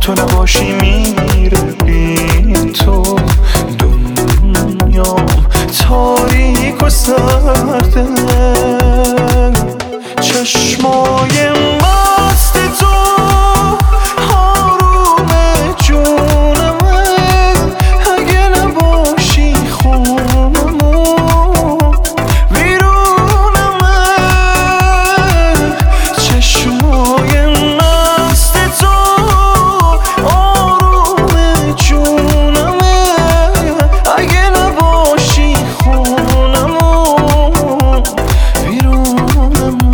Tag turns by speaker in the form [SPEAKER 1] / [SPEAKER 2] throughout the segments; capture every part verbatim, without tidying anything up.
[SPEAKER 1] تو نباشی میره بی تو دنیام تاریک و سرده. چشمای مست تو آروم جونمه، اگه نباشی خونمون ویرونمه. چشمای مست تو آروم جونمه، اگه نباشی خونمون ویرونمه.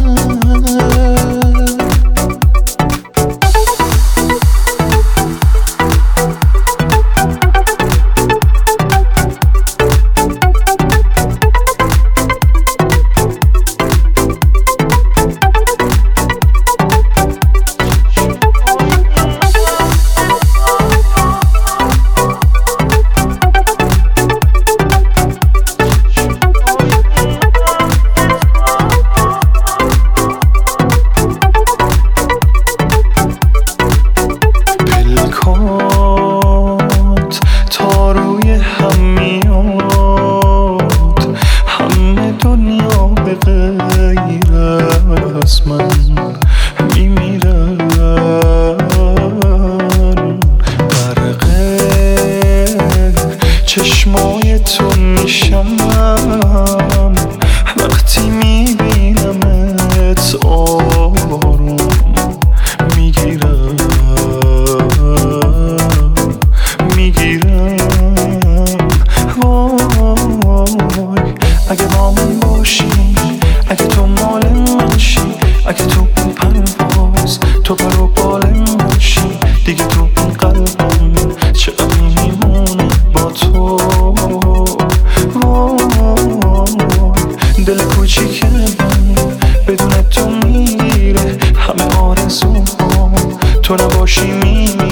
[SPEAKER 1] تا روی هم میاد همه دنیا به غیر از من میمیرن. غرقه چشمای تو میشم وقتی میبینمت آروم میگیرم میگیرم. وای اگه با من باشی، اگه تو مال من شی، اگه تو اون پرواز تو پر و بال من شی، دیگه تو اون قلبم چقدر میمونه با تو. وای دل کوچیک من بدون تو میره همه آرزوام، تو نباشی میره